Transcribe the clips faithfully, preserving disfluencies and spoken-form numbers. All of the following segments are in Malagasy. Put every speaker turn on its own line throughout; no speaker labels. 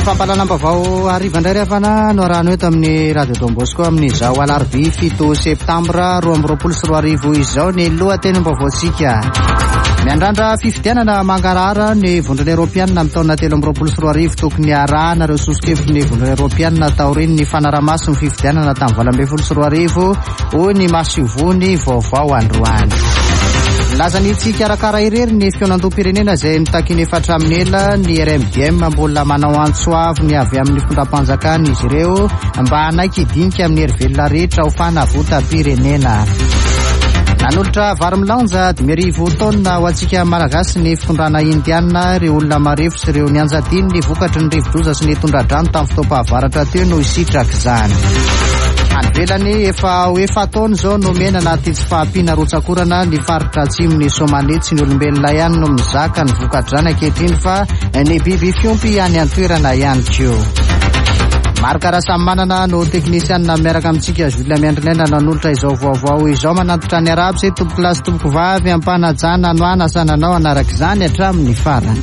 fampalanam-bavao hariva indray rehafana no arahano eto amin'ny radio Don Bosco amin'izao alarobia fito septambra roa amby roapolo sy roa arivo izao ny lohatenim-baovaotsika. Miandrandra fifidianana mangarara ny vondrona Eoropeanina amin'ny taona telo amby roapolo sy roa arivo tokony arahana ireo sosikevitry ny vondrona Eoropeanina taoriny ny fanaraha-maso ny fifidianana tamin'ny valo ambin'ny folo sy roa arivo hoy ny masivony vaovao androany. Lazany tsikarakara irery ny fionan-doha-pirenena izay nitakiny efatra amin'ny ela ny R M D M mbola manao antsoavy ny avy amin'ny fitondram-panjakana izy ireo mba hanaiky hidinika amin'ny hery velona rehetra ho fanavota-pirenena. Nanolotra vary milanja dimy arivo taona ho antsika malagasy ny fitondrana indiana ireo olona marefo sy ireo nianjadiny ny vokatry ny rivo-doza sy ny tondradrano tamin'ny fotoam-pahavaratra teo no isitraka izany. Velany efa ho efa taona izao no mena anaty tsy fahampiana rotsakorana ny faritra atsimon'ny Somalia tsy ny olombelona ihany no mizaka ny vokatr'izany ankehitriny fa ny biby fiompy any an-toerana ihany koa. Maro karaha samy manana no teknisianina miaraka amintsika Julia Miandrinena nanolotra izao vaovao izao manatitra ny arabo sy tompo kilasy tompo vavy ampanajana no anasananao anaraka izany hatramin'ny farany.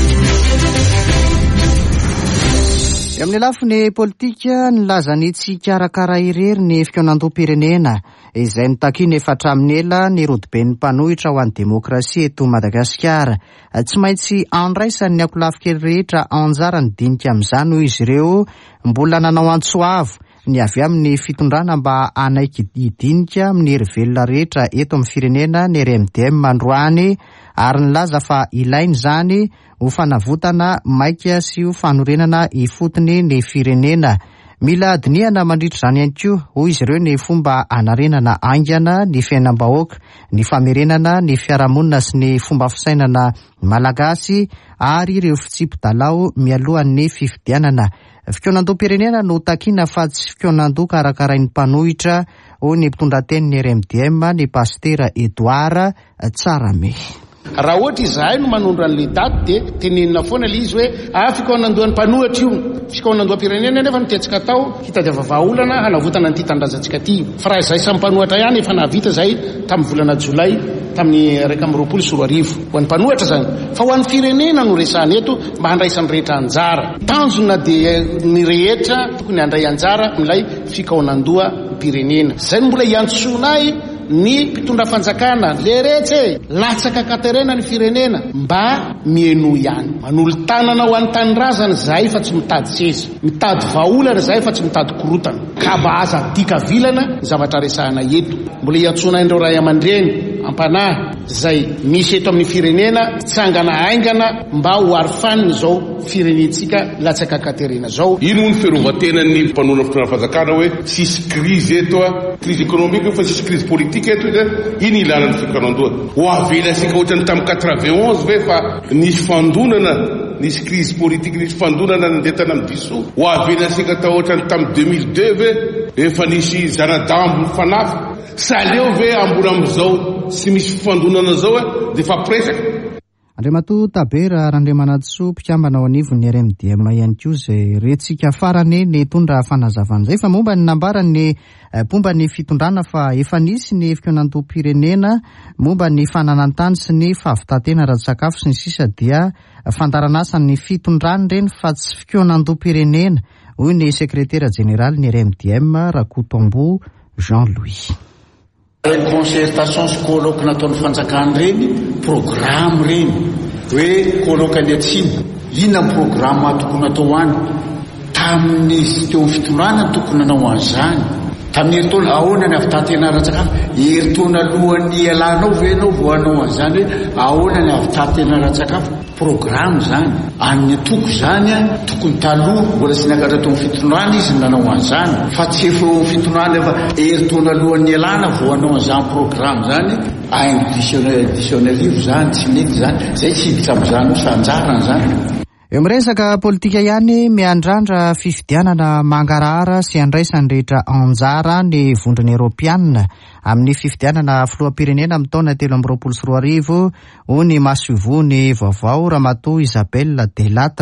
Amin'ny lafiny politika nilaza ny tsy karakara irery ny fionan-doha-pirenena izay nitakiny efatra amin'ny ela ny rodiben'ny mpanohitra ho an'ny demokrasia eto Madagasikara. Tsy maintsy andraisan'ny akolafokely rehetra anjara ny dinika amin'izany hoy izy ireo mbola nanao antsoavo ny avy amin'ny fitondrana mba hanaiky hidinika amin'ny hery velona rehetra eto amin'ny firenena ny R M D M androany ary nilaza fa ilainy izany ho fanavotana maika sy ho fanorenana ifotony ny firenena. Mila adinihana mandritra izany ihany koa hoy izy ireo ny fomba hanarenana aingana ny fiainam-bahoaka, ny famerenana ny fiarahamonina sy ny fomba fisainana malagasy ary ireo fitsipodalao mialohan'ny fifidianana. Fionan-doha-pirenena no takina fa tsy fionan-doha karakarain'ny mpanohitra hoy ny mpitondran-tenin'ny R M D M ny pastera Edouard Tsarame.
Raha ohatra izahay no manondro an'ilay daty dia tenenina foana ilay izy hoe ah fikaonandohan'ny mpanohitra io, fikaonandoha-pirenena nefa nitetsika tao hitadiava vahaolana hanavotana an'ity tanindrazantsika ity. Fa raha izay samy mpanohitra ihany efa nahavita izay tamin'ny volana Jolay tamin'ny raika amby roapolo sy roa arivo ho an'ny mpanohitra izany. Fa ho an'ny firenena no resahana eto mba handraisan'ny rehetra anjara. Tanjona dia ny rehetra tokony handray anjara amin'ilay fikaonandoha-pirenena. Izay mbola iantsoanay ny mpitondra fanjakana leretse latsaka katerena ny firenena mba mieno ihany manolo tanana ho an'ny tanindrazana zahay fa tsy mitady seza, mitady vahaolana zahay fa tsy mitady korotana ka mba aza dika vilana ny zavatra resahana eto. Mbola iantsona indreo ray aman-dreny ampanahy zay misy eto amin'ny firenena tsangana aingana mba ho arifaniny zao firenetsika latsaka katerena zao.
Ino ny fiarovatenan'ny mpanona fitondra fanjakana hoe sisy krizy eto a krizy ekonomika fa sisy krizy politika eto iny ilanany fikaonandoha ho avela sika ohatrany tamin'ny quatre-vingt onze ve fa nisy fandonana nisy krizy politika nisy fandonana nandetana amin'ny diso ho avela sika tao ohatrany tamin'ny deux mille deux ve efa nisy zanadambo fanafi saleo ve ambona amin'izao sy misy fandonana zao e de fa presaka.
Andriamato Tabera Randriamanatso mpikambana ao anivon'ny R M D M ihany koa izay retsika farany ny tondra fanazavana izay fa momba ny nambarany pomba ny fitondrana fa efa nisy ny fionan-doha-pirenena momba ny fananantany sy ny fahavitantena ara-tsakafo sy ny sisa dia fandaranasa ny fitondrany reny fa tsy fionan-doha-pirenena hoy ny sekretera jeneraly ny R M D M Rakotombo Jean-Louis.
Concertation sy colloque nataon'ny fanjakana reny programme reny hoe colloque any atsimo inona ny programme tokony atao any tamin'ny teo fitondrana tokony anao an'izany tamin'ny herintaona ahoana ny avitatena ara-tsakafo herintaona alohan'ny alanao ve anao vo anao an'izany hoe ahoana ny avitatena ara-tsakafo programme zany amin'ny toko zany a tokony taloha mbola sy nakatra tao fitondrana izy nanao an'izany fa tsy efa fitondrana efa herintaona alohan'ny alana vo anao an'izany programme zany aingo dictionnaire zany tsy mety zany zay tsy hiditra amin'izany sanjara zany.
Eo amin'ny resaka politika ihany miandrandra fifidianana mangarahara sy andraisany rehetra anjara ny vondrona Eoropeanina amin'ny fifidianana filoham-pirenena amin'ny taona telo amby roapolo sy roa arivo hoy ny masivony vaovao Ramatoa Isabelle Delattre.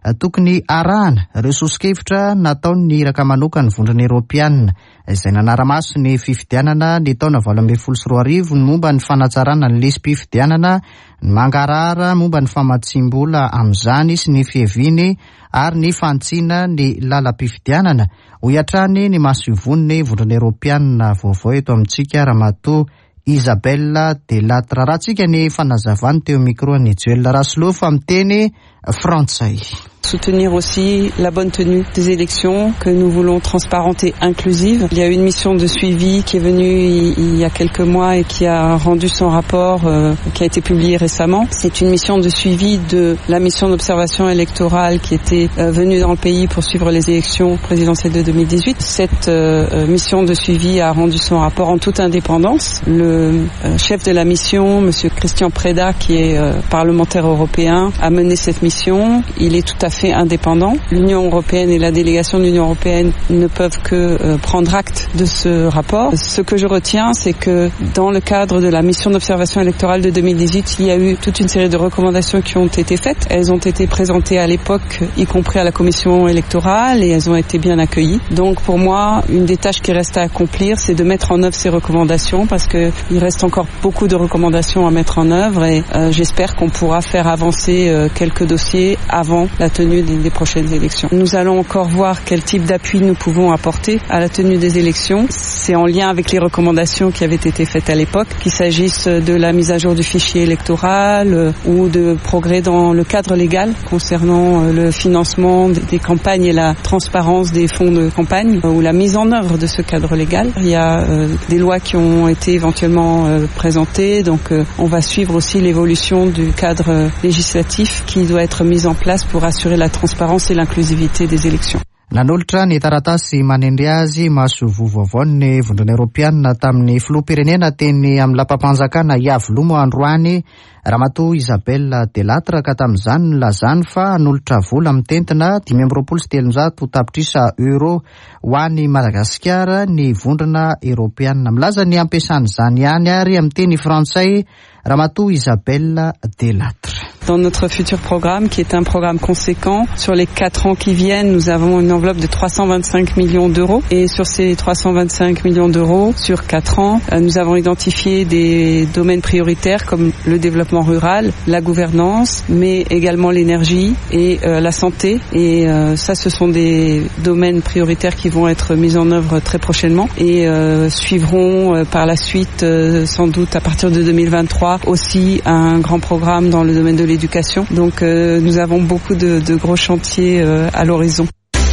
tokony arahana ireo sosikevitra nataony iraka manoka ny vondrona Eoropeanina izay nanara-maso ny fifidianana ny taona valo ambin'ny folo sy roa arivo ny momba ny fanatsarana ny lisym-pifidianana ny mangarahara momba ny famatsim-bola amin'izany sy ny fiheviany ary ny fantsiana ny lalam-pifidianana ho iatrany ny mahasoivon'ny vondrona Eoropeanina vaovao eto amintsika ramatoa Isabelle Delattre. Rahatsika ny fanazavany teo micro ny Joël Raslo fa amin'ny teny frantsay.
Soutenir aussi la bonne tenue des élections que nous voulons transparentes et inclusives. Il y a une mission de suivi qui est venue il y a quelques mois et qui a rendu son rapport euh, qui a été publié récemment. C'est une mission de suivi de la mission d'observation électorale qui était euh, venue dans le pays pour suivre les élections présidentielles de deux mille dix-huit. Cette euh, mission de suivi a rendu son rapport en toute indépendance. Le euh, chef de la mission, monsieur Christian Preda, qui est euh, parlementaire européen, a mené cette mission. Il est tout à fait indépendant. L'Union européenne et la délégation de l'Union européenne ne peuvent que euh, prendre acte de ce rapport. Ce que je retiens, c'est que dans le cadre de la mission d'observation électorale de deux mille dix-huit, il y a eu toute une série de recommandations qui ont été faites. Elles ont été présentées à l'époque, y compris à la commission électorale, et elles ont été bien accueillies. Donc pour moi, une des tâches qui reste à accomplir, c'est de mettre en œuvre ces recommandations, parce qu'il reste encore beaucoup de recommandations à mettre en œuvre, et euh, j'espère qu'on pourra faire avancer euh, quelques dossiers avant la tenue Des, des prochaines élections. Nous allons encore voir quel type d'appui nous pouvons apporter à la tenue des élections. C'est en lien avec les recommandations qui avaient été faites à l'époque, qu'il s'agisse de la mise à jour du fichier électoral euh, ou de progrès dans le cadre légal concernant euh, le financement des, des campagnes et la transparence des fonds de campagne euh, ou la mise en œuvre de ce cadre légal. Il y a euh, des lois qui ont été éventuellement euh, présentées, donc euh, on va suivre aussi l'évolution du cadre euh, législatif qui doit être mis en place pour assurer la transparence et l'inclusivité des élections.
Nanolotra ny taratasy manendry azy mahasovo vaovao ny vondrona Eoropeanina tamin'ny filoham-pirenena teny amin'ny lapam-panjakana Iavolomo androany ramatoa Isabelle Delattre ka tamin'izany nylazany fa hanolotra vola amin'ny tentina dimy amby roapolo sy telonjato tapitrisa euro ho an'ny Madagasikara ny vondrona Eoropeanina. Milaza ny ampiasan'izany ihany ary amin'ny teny frantsay ramatoa Isabelle Delattre.
Dans notre futur programme, qui est un programme conséquent, sur les quatre ans qui viennent, nous avons une enveloppe de trois cent vingt-cinq millions d'euros. Et sur ces trois cent vingt-cinq millions d'euros, sur quatre ans, nous avons identifié des domaines prioritaires comme le développement rural, la gouvernance, mais également l'énergie et euh, la santé. Et euh, ça, ce sont des domaines prioritaires qui vont être mis en œuvre très prochainement et euh, suivront euh, par la suite, euh, sans doute à partir de deux mille vingt-trois, aussi un grand programme dans le domaine de l'éducation. Donc euh, nous avons beaucoup de, de gros chantiers euh, à l'horizon.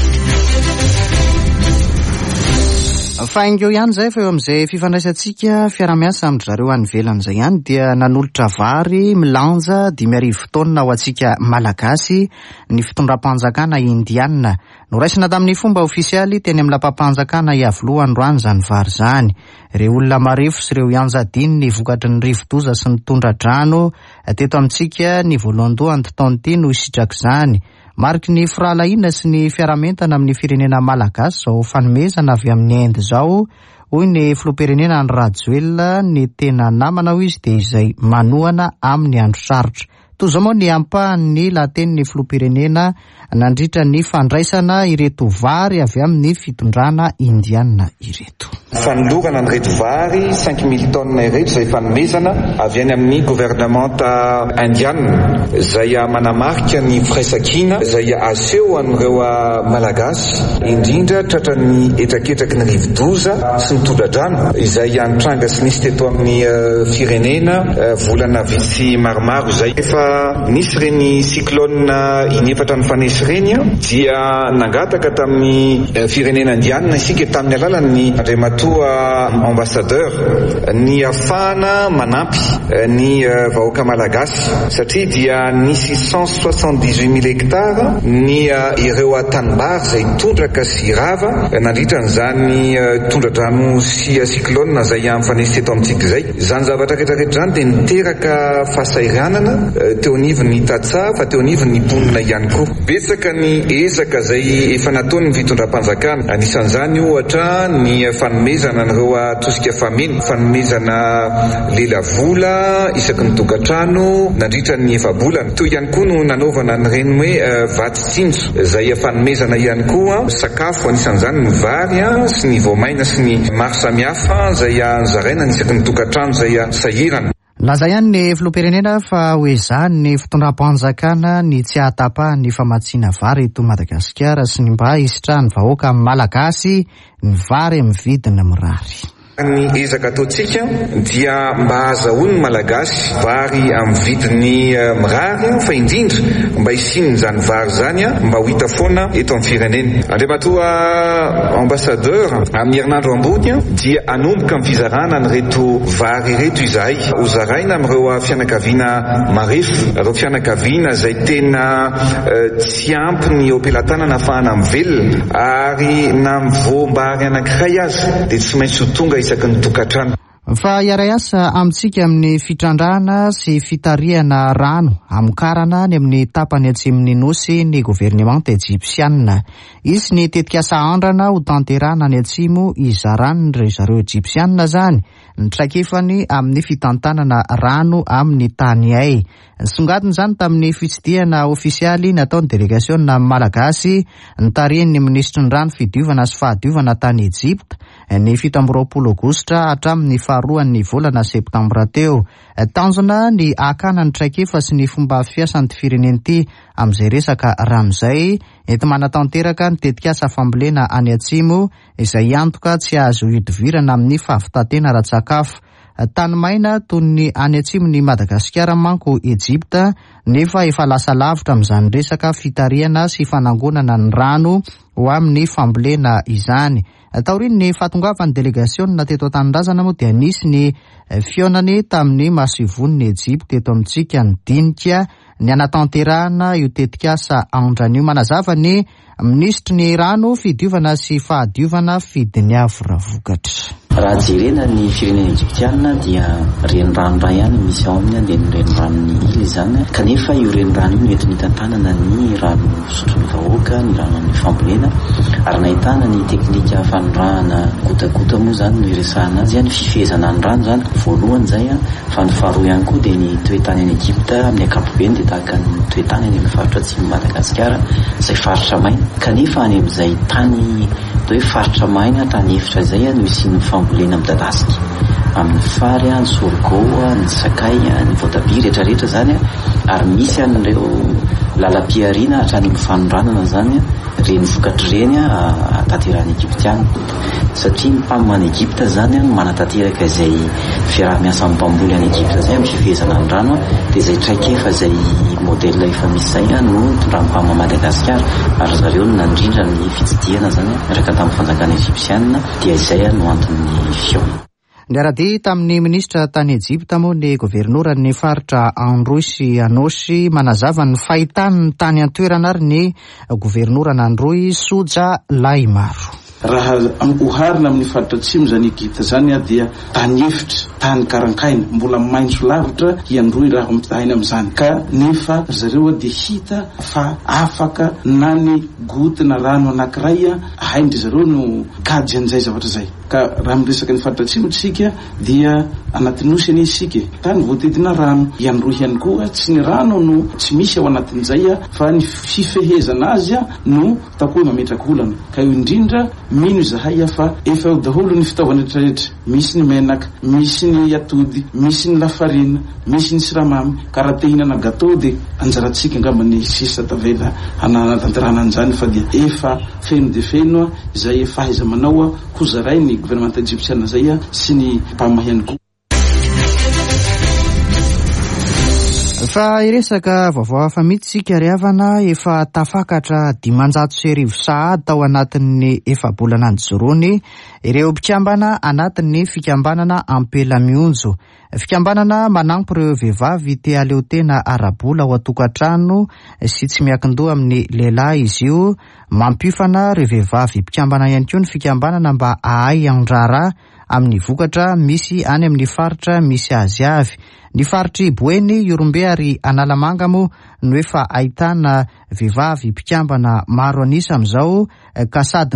Faingeo ihany zay fa eo amin'izay fifandraisantsika fiaramiasa amin'ny zareo any ivelany zay ihany dia nanolotra vary milanja dimy arivo taona ho antsika malagasy ny fitondram-panjakana indiana. Noraisina tamin'ny fomba ofisialy teny amin'ny lapam-panjakana Iavoloha androany zany vary zany. Ireo olona marefo sy ireo ianjadiny ny vokatry ny rivo-doza sy ny tondra-drano teto amintsika ny voalohandoha ny taona ity no sitraky zany. Mariky ny firalahiana sy ny fiaramentana amin'ny firenena malagasy zao fanomezana avy amin'ny Inde zao, hoy ny filoham-pirenena ny Rajoelina ny tena namana ho izy dia izay manohana amin'ny andro sarotra. Toy izao moa ny ampahan'ny latenin'ny filoham-pirenena nandritra ny fandraisana ireto vary avy amin'ny fitondrana indiana ireto.
Fanolorana an'ireto vary cinq mille tonnes ireto izay fanomezana avy any amin'ny gouvernemanta indiana izay manamarika ny firaisan-kina izay aseho an'ireo malagasy indrindra tratra ny etraketraky ny rivo-doza sy ny tondra-drano izay anitranga sy nisy teto amin'ny firenena volana vitsy maromaro izay efa nisy reny cyclone inefatra ny fanesy reny dia nangataka tamin'ny firenena indiana isika tamin'ny alalan'ny andriamatoa ambassadeur ny afahana manampy ny vahoaka malagasy satria dia nisy cent soixante-dix-huit mille hectares ny ireo tanimbary izay tondraka sy rava nandritra n'izany tondra-drano sy cyclone izay amin'ny fanesy teto amintsika izay. Izany zavatra rehetrarehetra izany dia niteraka fahasairanana teo anivon'ny tatsa fa teo anivon'ny mponina ihany koa. Betsaka ny ezaka izay efa nataony ny fitondram-panjakana, anisan'izany ohatra ny fanomezana an'ireo atosika fameny, fanomezana lelavola isaky ny tokantrano nandritra ny efa-bolana. Toy ihany koa no nanaovana an'ireny hoe vatitsinjo izay fanomezana ihany koa sakafo, anisan'izany ny vary sy ny voamaina sy ny maro samihafa izay anzaraina ny isaky ny tokantrano izay sahirana.
Laza ihany ny filoham-pirenena fa hoe izany ny fitondram-panjakana ny tsy ahatapahany famatsiana vary eto Madagasikara sy ny mba hisitrahan'ny vahoaka malagasy ny vary amin'ny vidiny mirary.
Ny ezaka ataontsika dia mba ahazahoany malagasy vary amin'ny vidiny mirary, fa indrindra mba hisinony zany vary zany mba ho hita foana eto amin'ny firenena. Andriamatoa ambassadeur amin'ny herinandro ambony dia anomboka amin'ny fizarana an'ireto vary reto izahay ho zaraina amin'ireo fianakaviana marefo, ireo fianakaviana izay tena uh, tsy ampy ny ompelantanana ahafahana mivelona ary na mivoambary anankiray azy dia tsy maintsy ho tonga isaky ny tokantrano.
Fa iray asa amintsika amin'ny fitrandrahana sy fitariana rano amokarana ny amin'ny tapany atsimon'ny nosy ny governemanta Egyptianina. Izy ny tetikasa andrana ho tanterana ny atsimo izarany ry zareo Egyptianina zany ny traikefany amin'ny fitantanana rano amin'ny tany ay. Songadiny zany tamin'ny fitsidihana ofisialy nataon'ny delegasiona malagasy nitarihany ny ministry ny rano fidiovana sy fahadiovana tany Egypta ny fito amby roapolo aogositra hatramin'ny faharoan'ny volana septambra teo. Tanjona ny akana ny traikefa sy ny fomba fiasan'ny fireneny ity amin'izay resaka rano izay ety manatanteraka ny tetikasa fambolena any atsimo izay antoka tsy azo hidivirana amin'ny fahavitatena ara-tsakafo. Tany maina toy ny any atsimon'ny Madagasikara manko Egypta nefa efa lasa lavitra amin'izany resaka fitariana sy fanangonana ny rano ho amin'ny fambolena izany. Taoriny ny fahatongavan'ny delegasiona teto an-tanindrazana moa dia nisy ny fionany tamin'ny masivon'ny Egypta eto amintsika ny dinika ny anatanterahana io tetikasa andran'io. Manazava ny ministry ny rano fidiovana sy fahadiovana fidiny avy vokatra.
Raha jerena ny firenena Egyptiana dia renirano ra ihany misy ao aminy dia ny renirano ny ily zany, kanefa io renirano io nety nitantanana ny rano fisotroana vahoaka, ny rano amin'ny fambolena, ary nahitana ny teknika fanondrahana gotagota moa zany no iresahana azy, ny fifehezana ny rano zany voalohany zay a, fa ny faharoa ihany koa dia ny toetany any Egypta amin'ny ankapobeny dia tahaka ny toetany any amin'ny faritra atsimo Madagasikara izay faritra maina, kanefa any amin'izay tany hoe faritra maina tany efitra izay no isian'ny fambolena midadasika amin'ny fary, ny sorgho, ny sakay, ny voatabia rehetrarehetra zany, ary misy an'ireo lalam-piariana hatrany fanondranana zany reny vokatra reny tanterahany Egyptiana, satria ny mpamana Egypta zany manatanteraka izay fiaraha-miasa amin'ny mpamboly any Egypta zay amin'ny fifehezana ny rano dia izay traikefa izay modèle efa misy zay no tondrampama Madagasikara, ary zareo no nandrindra ny fitsidihana zany raka tamin'ny fanjakana Egyptiana dia izay no anton'ny fio.
Niarady tamin'ny ministra tany Egypta moa ny governoran'ny faritra Androy Anosy manazava ny fahitany ny tany an-toerana ary ny governorana Androy Soja Laimaro.
Raha oharina amin'ny faritra atsimo zany Egypta zany a dia tany efitra, tany karankaina, mbola maintso lavitra hiandroy raha mitahina amin'izany, ka nefa zareo dia hita fa afaka na ny gotina rano anankiray haindry zareo no kajy an'izay zavatra zay. Ka raha miresaka ny faritra atsimo tsika dia anaty nosy any isika, tany voatedina rano hiandroy ihany koa, tsy ny rano no tsy misy ao anatin'izay fa ny fifehezana azy no takohy mametraka olana, ka io indrindra mino zahay fa efa daholo ny fitaovana rehetrarehetra, misy ny menaka, misy ny atody, misy ny lafarina, misy ny siramamy, ka raha te hihinana gâteau dia anjaratsika angamba ny sisa tavela anatanterahana an'izany, fa dia efa feno dia feno izay fahaiza manao ho zaray ny gouvernement egyptiana zay sy ny mpamahany koa. Fa iresaka vaovao hafa mihitsika ry havana efa tafakatra dimanjato sy arivo sahady tao anatin'ny efa-bolana nijoroany ireo mpikambana anatin'ny fikambanana ampela mionjo. Fikambanana manampy ireo vehivavy te aleo tena arabola ao atokantrano sy tsy miankin-doha amin'ny lehilahy izy io, mampiofana ireo vehivavy mpikambana ihany koa ny fikambanana mba ahay andrara
amin'ny vokatra misy any amin'ny faritra misy azy avy. Ny faritry Boeny Iorombe ary Analamanga moa no efa ahitana vehivavy mpikambana maro anisa amin'izao ka sady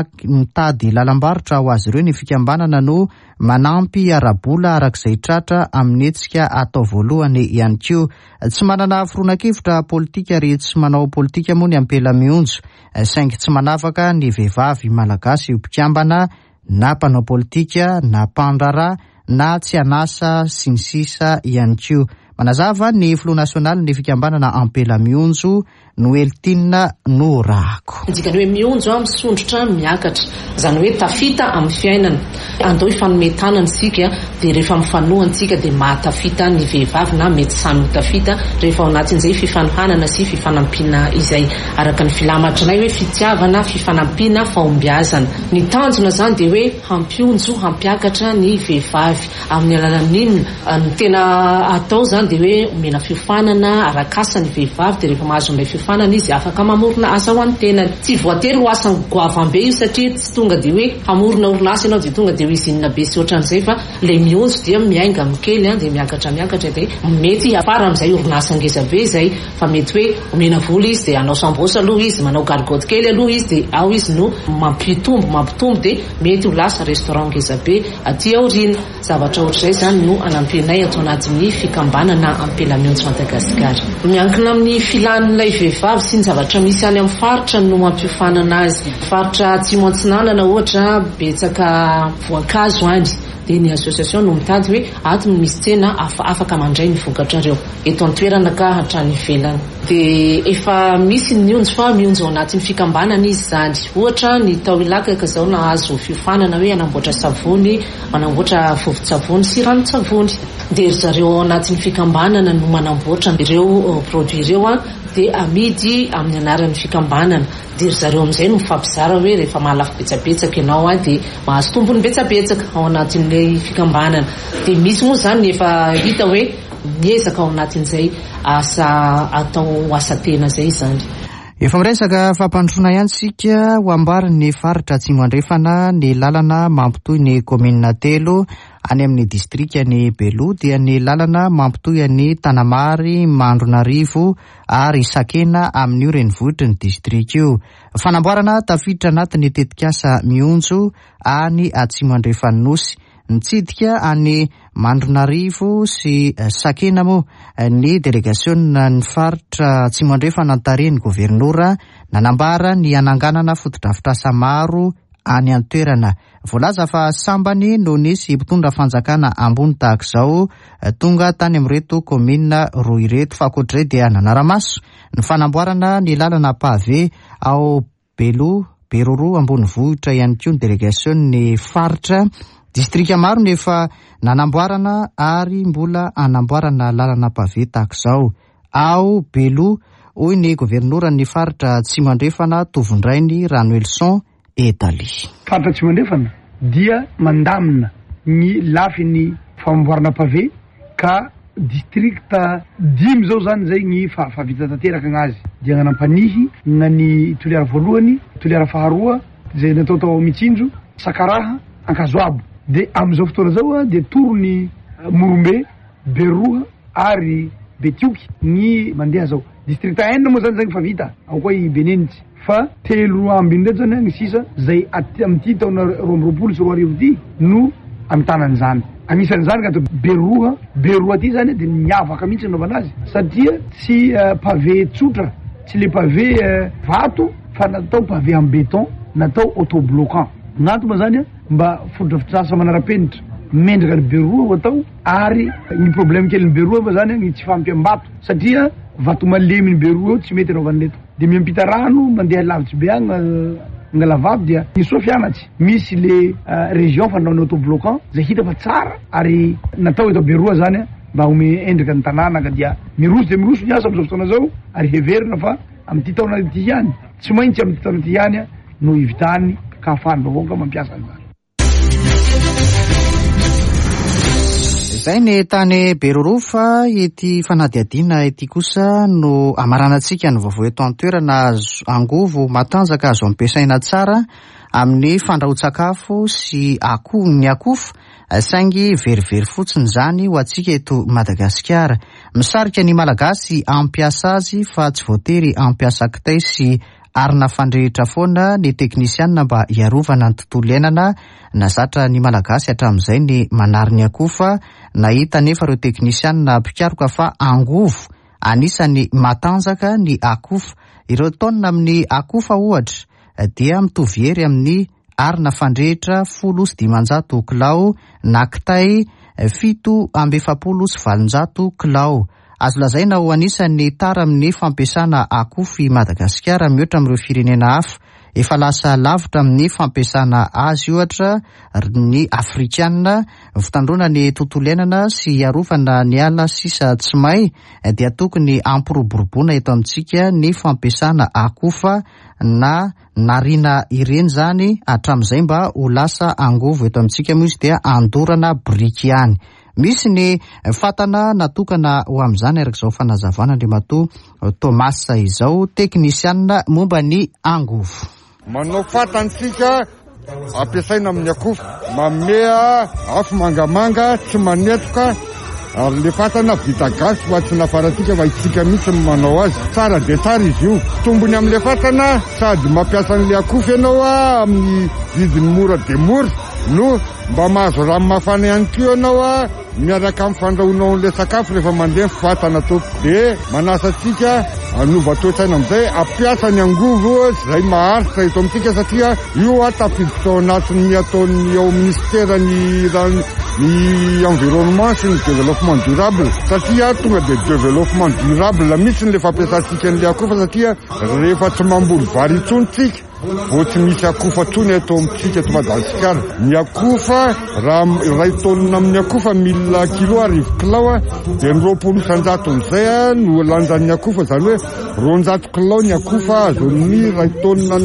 mitady lalam-barotra ho azy ireo ny fikambanana no manampy arabola arak'izay tratra amin'ny hetsika atao voalohany ihany koa. Tsy manana foronakevitra politika ary tsy manao politika moa ny ampela mionjo, saingy tsy manavaka ny vehivavy malagasy io mpikambana na mpanao politika na mpandrara na tsy anasa sy ny sisa ihany koa. Manazava ny Front National ny fikambanana ampela mionjo no Eltina Norako.
Dikany hoe mionjo amin'ny sondrotra miakatra, zany hoe tafita amin'ny fiainana. Andao ifanometana antsika dia rehefa mifanoha antsika dia mahatafita ny vehivavy na mety samy tafita rehefa ao anatin'izay fifanohanana sy fifanampiana izay araka ny filamatranay hoe fitiavana, fifanampiana, fahombiazana. Ny tanjona zany dia hoe hampionjo, hampiakatra ny vehivavy amin'ny alalan'inona ny tena atao zany dia hoe omena fiofanana, arakasa ny vehivavy dia rehefa mahazo ilay fiofanana izy afaka mamorona asa ho an'ny tenany. Tsy voatery ho asa goavambe io satria tsy tonga dia hoe hamorona orinasa ianao dia tonga dia ho izinina be sy ohatran'izay, fa ilay mionjo dia miainga mikely dia miakatra miakatra dia mety afara amin'izay orinasa ngezabe izay, fa mety hoe omena vola izy dia anao sambosa aloha izy, manao gargote kely aloha izy dia ao izy no mampitombo mampitombo dia mety ho lasa restaurant ngezabe aty aoriana. Zavatra ohatr'izay zany no anampianay atao anatin'ny fikambanana ampela mionjo Madagasikara. Miankina amin'ny filan'ilay vehivavy sy ny zavatra misy any amin'ny faritra no mampiofanana azy. Faritra Atsimo Antsinanana ohatra betsaka voankazo any dia ny association no mitady hoe ato no misy tsena afaka mandray ny vokatra reo eto an-toerana ka hatrany ivelany. Dia efa misy ny mionjo fa mionjo ao anatin'ny fikambanana izy zany. Ohatra ny tao ilakaka zao nahazo fiofanana hoe anamboatra savony, manamboatra vovon-tsavony sy ranon-tsavony. Dia zareo ao anatin'ny fikambanana no manamboatra ireo produit ireo a dia amidy amin'ny anaran'ny fikambanana. Dia zareo amin'izay no mifampizara hoe rehefa mahalafo betsabetsaka ianao a dia mahazo tombony betsabetsaka ao anatin'ilay fikambanana. Dia misy moa zany efa hita hoe miezaka ao anatin'izay asa atao asa tena zay zany.
Efa miresaka fampandrosoana ihany sika ho ambarin'ny faritra Atsimo Andrefana ny lalana mampitohy ny komina telo any amin'ny distrikany Beloa dia ny lalana mampitohy any Tanamary, Mandronarivo ary Sakena amin'ny renivohitry ny distrika io. Fanamboarana tafiditra anatin'ny tetikasa mionjo any Atsimo Andrefanosy. Nitsidika any Mandronarivo sy Sakena moa ny delegasiona ny faritra Atsimo Andrefana tariny gobernora nanambara ny ananganana fotodrafitrasa maro any an-toerana. Voalaza fa sambany no nisy mpitondra fanjakana ambony tahaka izao tonga tany amin'ireto komina roa ireto, fa ankoatr'izay dia nanaramaso ny fanamboarana ny lalana pave ao Beloa, Beroro ambony vohitra ihany koa ny delegasiony faritra. Distrika maro nefa nanamboarana ary mbola anamboarana lalana pave tahaka izao ao Beloa, hoy ny gobernora ny faritra Atsimo Andrefana Tovondrainy Ranoelson Etaly.
Faritra Atsimo Andrefana dia mandamina ny lafiny famboarana pave ka distrikta dimy zao zany zay ny fahavita tanteraka anazy. Dia gnanampanihy nany toliara voalohany, toliara faharoa zay natao tao Mitsinjo, Sakaraha, Ankazoabo. Dia amin'izao fotoana zao a dia torony Morombe, Beroa ary Betioky ny mandeha zao. Distrikta enina moa zany zany fa vita ao koa i Benenitsy, fa telo amby indray zany ny sisa zay amin'ity taona roa amby roapolo sy roa arivo ity no amitanany zany. Anisan'izany ka Beroa, Beroa ty zany dia miavaka mihitsy nanaovana azy satria tsy pavé tsotra, tsy le pavé vato fa natao pavé en béton, natao autobloquant. Natoma zany mba fotodrafitrasa manara-penitra mendraka ny Beroa ho atao, ary ny problème kely ny Beroa fa zany ny tsy fampiam-bato satria vato malemy ny Beroa tsy mety anaovan'eto. Dia miampita rano mandeha lavitsy be agny nga lavabo dia ny sofianatsy misy le région fanaony autobloquant zay hita fa tsara ary natao eto Beroa zany mba ome endrika ny tanàna ka dia miroso dia miroso ny asa amin'izao fotoana zao ary heverina fa amin'ity taona ity ihany, tsy maintsy amin'ity taona ity ihany no ivitany ka ahafahany vaovao ka mampiasa an'izany.
Izay ny tany Berorofa ety fanadihadiana ety kosa no amaranantsika ny vaovao eto an-toerana angovo matanjaka azo ampiasaina tsara amin'ny fandrahoan-tsakafo sy akoho ny akofa saingy verivery fotsiny zany ho antsika eto Madagasikara. Misarika ny malagasy ampiasa azy fa tsy voatery ampiasa kitay sy arina fandrehitra foana ny teknisianina mba hiarovana ny tontolo iainana. Nazatra ny malagasy hatramin'izay ny manary ny akofa, nahita nefa ireo teknisianina mpikaroka fa angovo anisany matanjaka ny akofa. Ireo taonina amin'ny akofa ohatra dia mitovy hery amin'ny arina fandrehitra folo sy dimanjato kilao na kitay fito amby efapolo sy valonjato kilao. Azo lazaina ho anisan'ny tara amin'ny fampiasana akofa i Madagasikara mihoatra amin'ireo firenena hafa. Efa lasa lavitra amin'ny fampiasana azy ohatra ny Afrikana, fitandrona ny tontolo iainana sy hiarovana ny ala sisa tsy may dia tokony ampiroboroboana eto amintsika ny fampiasana akofa na narina ireny zany hatramin'izay mba ho lasa angovo eto amintsika moa izy dia andorana biriky ihany. Misy ny fatana natokana ho amin'izany arak'izao fanazavana Andriamatoa Thomas izao teknisianina momba ny angovo.
Manao fatantsika ampiasaina amin'ny akofa, mamea afo mangamanga tsy manetoka ary le fatana vita gasy fa tsy nafaratsika fa itsika mihitsy manao azy tsara de tsara izy io. Tombony amin'le fatana sady mampiasa an'le akofa ianao a amin'ny vidiny mora de mora no mba mahazo rano mafana ihany koa ianao a miaraka amin'ny fandrahoanao an'le sakafo rehefa mandeha fatana tompoko. De manasa atsika anova toe-tsaina amin'izay ampiasa ny angovo izay maharitra eto amintsika satria io a tafiditra ao anatin'ny ataon'ny ao ministerany ny environnement sy ny développement durable satria tonga de développement durable mihitsy le fampiasantsika an'le akofa satria rehefa tsy mamboly vary intsony tsika vao tsy misy akofa tsony eto amintsika eto Madagasikara. Ny akofa raha iray taonina amin'ny akofa mille kilo arivo kilao a de ny roapolo isanjato amin'izay a no lanjan'ny akofa zany hoe roanjato kilao ny akofa azon'ny iray taonina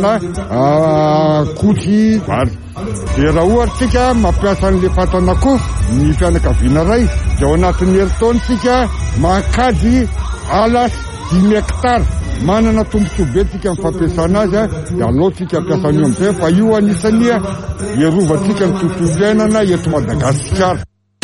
na koty vary. De raha ohatsika mampiasa an'le fatan'akofa ny fianakaviana ray de ao anatin'ny herintaontsika mahakady ala dimy hektara. Manana tombontsoa tsika amin'ny fampiasana azy a de alohatsika ampiasa an'io amin'izay fa io anisany hiarovantsika ny tontolo iainana eto Madagasikara.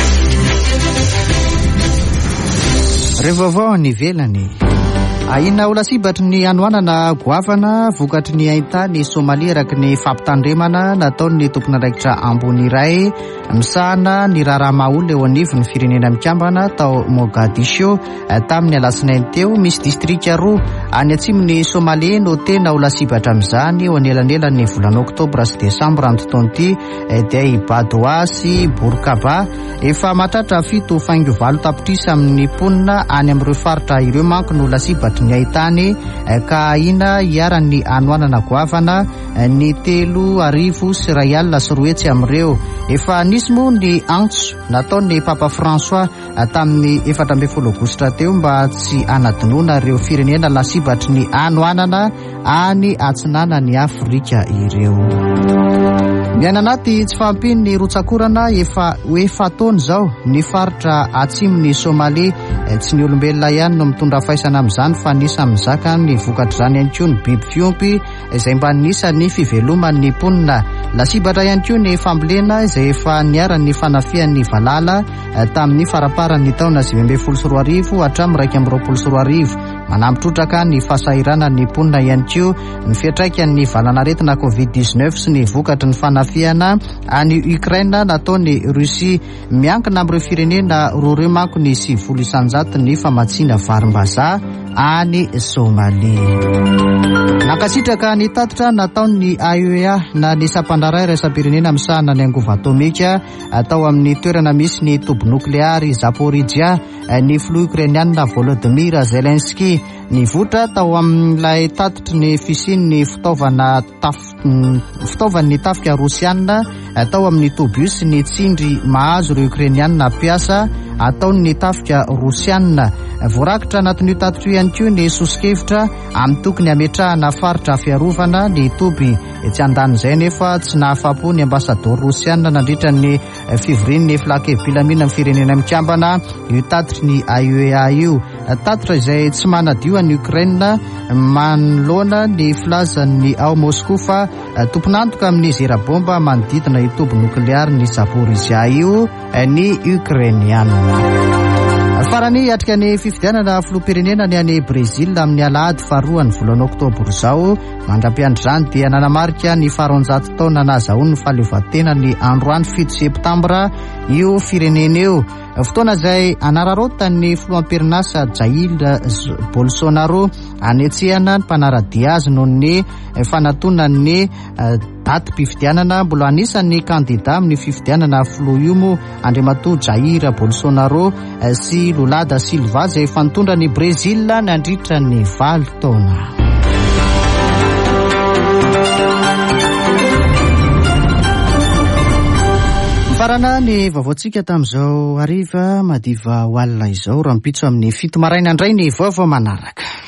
Rehefa ny velany ahina olasibatry ny anoanana goavana vokatry ny ahitany Somalia araky ny fampitandremana nataony tompon'andraikitra ambony iray misahana ny raharaha olona eo anivony firenena mikambana tao Mogadiscio tamin'ny alasinainy teo. Misy distrika roa any atsimony Somalia no tena olasibatra amin'izany eo anelanelan'ny volana oktobra sy desambra amin'ny taona ity dia i Badoa sy Burkaba. Efa matratra fito faingo valo tapitrisa amin'ny ponina any amin'ireo faritra ireo manko no olasibatra ny ahitany ka ahina hiarany anoanana goavana ny telo arivo sy ray alina sy roa hetsy amin'ireo. Efa nisy moa ny antso nataony Papa François tamin'ny efatra ambin'ny folo aogositra teo mba tsy anadinoana ireo firenena lasibatry ny anoanana any atsinanany Afrika ireo. Miaina anaty tsy fahampiny ny rotsakorana efa hoe fataony zao ny faritra atsimony Somalia. Tsy ny olombelona ihany no mitondra faisana amin'izany fa nisa mizaka ny vokatra izany ihany koa ny biby fiompy izay mba nisa ny fiveloman'ny ponina. Lasibatra ihany koa ny fambolena izay efa niaran'ny fanafian'ny valala tamin'ny faraparan'ny taona sivy ambin'ny folo sy roa arivo hatramin'ny iraika amby roapolo sy roa arivo. Manampitrotraka ny fahasahiranan'ny ponina ihany koa ny fiantraikan'ny valanaretina covid dix-neuf sy ny vokatry ny fanafiana any Ukraine nataony Russia. Miankina amin'ireo firenena roa reo manko ny sivifolo isanjato ny famatsiana varim-bazaha any Somalia. Nakasitraka ny tatitra nataony A E A na ny sampandraray iraisam-pirenena misahana ny angovo atomika atao amin'ny toerana misy ny tobo nokleary Zaporizhia ny filoha Ukrainiana Volodymyr Zelensky. Ny votra tao amin'ilay tatitry ny fisian'ny fitaovana fitaovan'ny tafika Rosiana tao amin'ny tobus ny tsindry mahazo ireo Ukrainiana piasa ataony tafika rosianina. Voarakitra anatin'io tatitro ihany koa ny sosikevitra amin'ny tokony ametrahana faritra fiarovana ny toby. Tsy andan'izay nefa tsy nahafapo ny ambasador rosianina nandritra ny fivorian'ny flake pilamina amin'ny firenena mikambana io tatitry ny A E A io. Tatitra izay tsy manadio an'ny Ukraine manoloana ny filazan'ny ao Moscou fa tomponantoka amin'ny zera-bomba manodidina io toby nukleary ny Zaporizhia io ny Ukrainianina. Farany atrika ny fifidianana filoham-pirenena ny any Brezila amin'ny alahady faharoa ny volana oktobra izao. Mandra-piandry izany dia nanamarika ny faharoanjato taona nahazahoany ny fahaleovantena ny androany fito septambra io firenena io. Fotoana izay anararotany filoham-pirenasa Jair Bolsonaro anetsehana ny mpanaradia azy noho ny fanatonany datim-pifidianana. Mbola anisan'ny kandida amin'ny fifidianana filoha io moa Andriamatoa Jair Bolsonaro sy Lula da Silva izay fanitondra ny Brezila nandritra ny valo taona. Farana ny vaovaontsika tamin'izao hariva madiva ho alina izao raha mipitso amin'ny fito maraina indray ny vaovao manaraka.